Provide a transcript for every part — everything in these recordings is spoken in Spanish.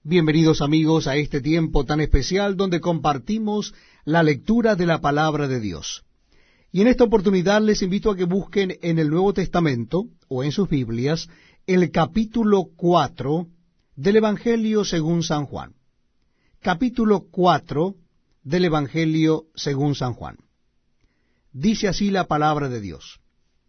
Bienvenidos amigos a este tiempo tan especial donde compartimos la lectura de la palabra de Dios. Y en esta oportunidad les invito a que busquen en el Nuevo Testamento o en sus Biblias el capítulo 4 del Evangelio según San Juan. Capítulo 4 del Evangelio según San Juan. Dice así la palabra de Dios.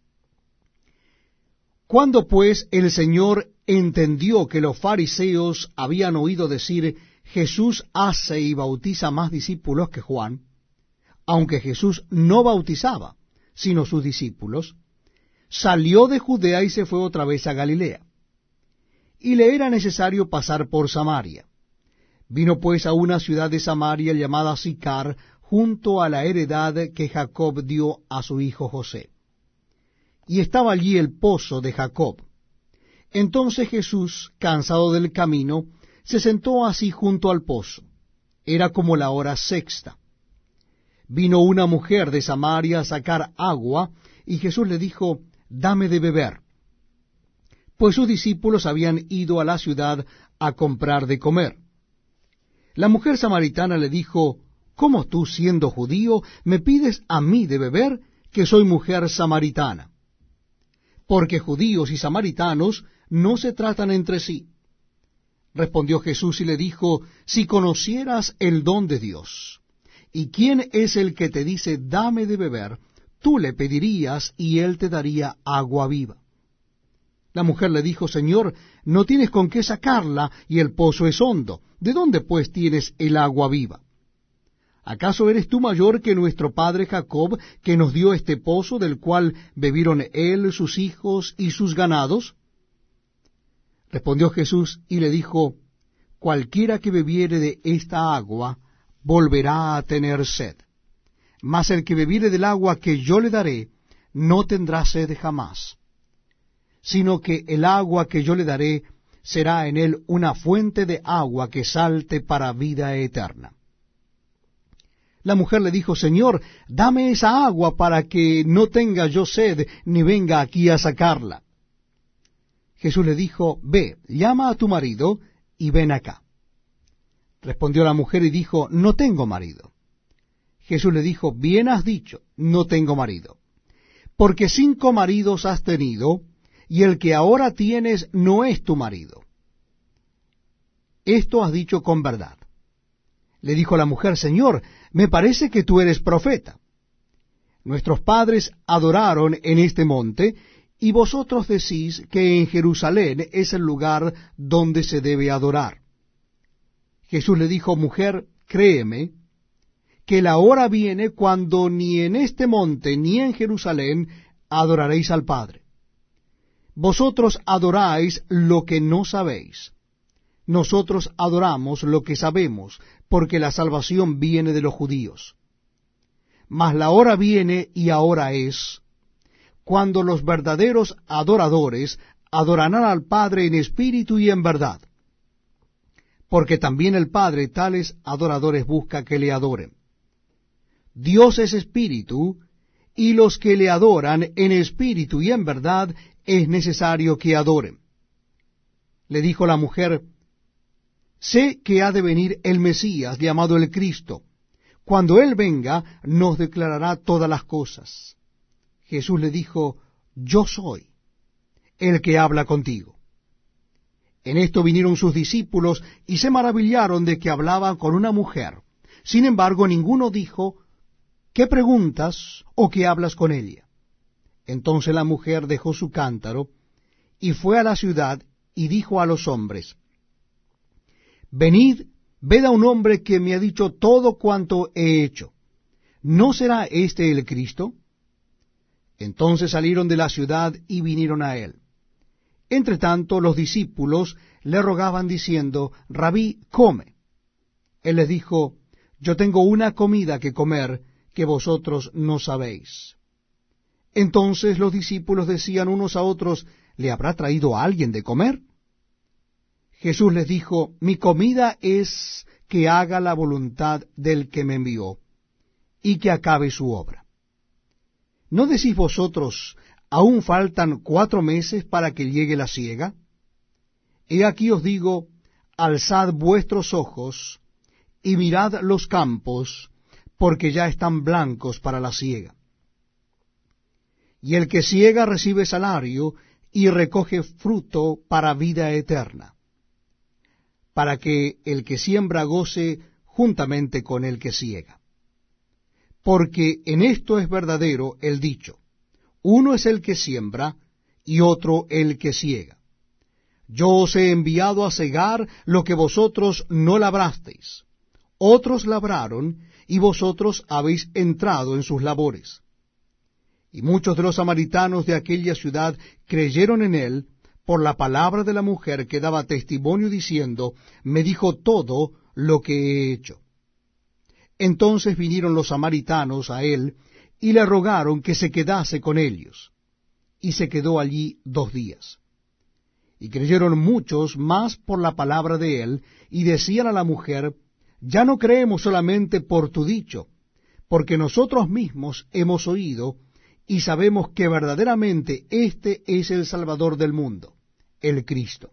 Cuando pues el Señor entendió que los fariseos habían oído decir, Jesús hace y bautiza más discípulos que Juan, aunque Jesús no bautizaba, sino sus discípulos, salió de Judea y se fue otra vez a Galilea. Y le era necesario pasar por Samaria. Vino pues a una ciudad de Samaria llamada Sicar, junto a la heredad que Jacob dio a su hijo José. Y estaba allí el pozo de Jacob. Entonces Jesús, cansado del camino, se sentó así junto al pozo. Era como la hora sexta. Vino una mujer de Samaria a sacar agua, y Jesús le dijo, dame de beber. Pues sus discípulos habían ido a la ciudad a comprar de comer. La mujer samaritana le dijo, ¿cómo tú, siendo judío, me pides a mí de beber, que soy mujer samaritana? Porque judíos y samaritanos no se tratan entre sí. Respondió Jesús y le dijo, si conocieras el don de Dios, y quién es el que te dice, dame de beber, tú le pedirías y él te daría agua viva. La mujer le dijo, Señor, no tienes con qué sacarla, y el pozo es hondo. ¿De dónde pues tienes el agua viva? ¿Acaso eres tú mayor que nuestro padre Jacob, que nos dio este pozo, del cual bebieron él, sus hijos y sus ganados? Respondió Jesús y le dijo, cualquiera que bebiere de esta agua, volverá a tener sed. Mas el que bebiere del agua que yo le daré, no tendrá sed jamás, sino que el agua que yo le daré será en él una fuente de agua que salte para vida eterna. La mujer le dijo, Señor, dame esa agua para que no tenga yo sed, ni venga aquí a sacarla. Jesús le dijo, ve, llama a tu marido, y ven acá. Respondió la mujer y dijo, no tengo marido. Jesús le dijo, bien has dicho, no tengo marido. Porque 5 maridos has tenido, y el que ahora tienes no es tu marido. Esto has dicho con verdad. Le dijo la mujer, Señor, me parece que tú eres profeta. Nuestros padres adoraron en este monte, y vosotros decís que en Jerusalén es el lugar donde se debe adorar. Jesús le dijo, mujer, créeme, que la hora viene cuando ni en este monte ni en Jerusalén adoraréis al Padre. Vosotros adoráis lo que no sabéis. Nosotros adoramos lo que sabemos, porque la salvación viene de los judíos. Mas la hora viene, y ahora es, cuando los verdaderos adoradores adorarán al Padre en espíritu y en verdad. Porque también el Padre tales adoradores busca que le adoren. Dios es espíritu, y los que le adoran en espíritu y en verdad es necesario que adoren. Le dijo la mujer, sé que ha de venir el Mesías, llamado el Cristo. Cuando Él venga, nos declarará todas las cosas. Jesús le dijo, yo soy el que habla contigo. En esto vinieron sus discípulos y se maravillaron de que hablaba con una mujer. Sin embargo, ninguno dijo, ¿qué preguntas o qué hablas con ella? Entonces la mujer dejó su cántaro y fue a la ciudad y dijo a los hombres, venid, ved a un hombre que me ha dicho todo cuanto he hecho. ¿No será este el Cristo? Entonces salieron de la ciudad y vinieron a él. Entre tanto, los discípulos le rogaban diciendo, Rabí, come. Él les dijo, yo tengo una comida que comer que vosotros no sabéis. Entonces los discípulos decían unos a otros, ¿le habrá traído a alguien de comer? Jesús les dijo, mi comida es que haga la voluntad del que me envió, y que acabe su obra. ¿No decís vosotros, aún faltan 4 meses para que llegue la siega? He aquí os digo, alzad vuestros ojos, y mirad los campos, porque ya están blancos para la siega. Y el que siega recibe salario, y recoge fruto para vida eterna, para que el que siembra goce juntamente con el que siega. Porque en esto es verdadero el dicho: uno es el que siembra, y otro el que siega. Yo os he enviado a segar lo que vosotros no labrasteis. Otros labraron, y vosotros habéis entrado en sus labores. Y muchos de los samaritanos de aquella ciudad creyeron en él por la palabra de la mujer que daba testimonio diciendo: me dijo todo lo que he hecho. Entonces vinieron los samaritanos a él y le rogaron que se quedase con ellos. Y se quedó allí 2 días. Y creyeron muchos más por la palabra de él, y decían a la mujer: ya no creemos solamente por tu dicho, porque nosotros mismos hemos oído, y sabemos que verdaderamente este es el Salvador del mundo, el Cristo.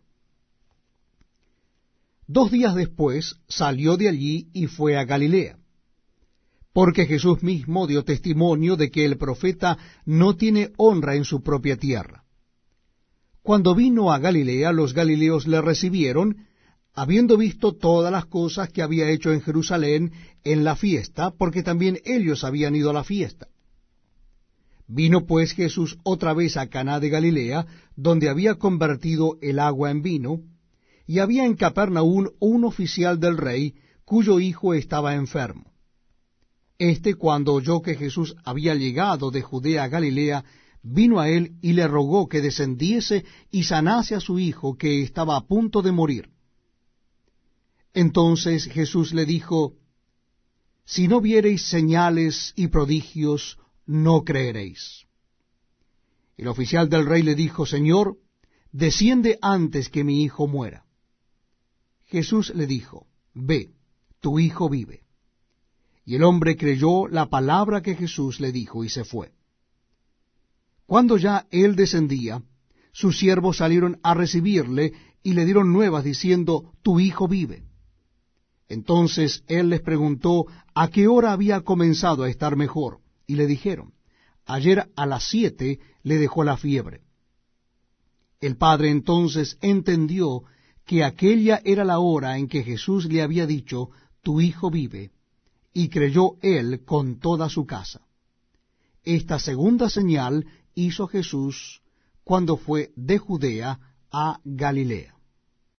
2 días después salió de allí y fue a Galilea, porque Jesús mismo dio testimonio de que el profeta no tiene honra en su propia tierra. Cuando vino a Galilea, los galileos le recibieron, habiendo visto todas las cosas que había hecho en Jerusalén en la fiesta, porque también ellos habían ido a la fiesta. Vino pues Jesús otra vez a Caná de Galilea, donde había convertido el agua en vino, y había en Capernaum un oficial del rey, cuyo hijo estaba enfermo. Cuando oyó que Jesús había llegado de Judea a Galilea, vino a él y le rogó que descendiese y sanase a su hijo, que estaba a punto de morir. Entonces Jesús le dijo: si no viereis señales y prodigios, no creeréis. El oficial del rey le dijo: Señor, desciende antes que mi hijo muera. Jesús le dijo: ve, tu hijo vive. Y el hombre creyó la palabra que Jesús le dijo y se fue. Cuando ya él descendía, sus siervos salieron a recibirle y le dieron nuevas diciendo: tu hijo vive. Entonces él les preguntó a qué hora había comenzado a estar mejor, y le dijeron: ayer a las 7 le dejó la fiebre. El padre entonces entendió que aquella era la hora en que Jesús le había dicho: tu hijo vive, y creyó él con toda su casa. Esta segunda señal hizo Jesús cuando fue de Judea a Galilea.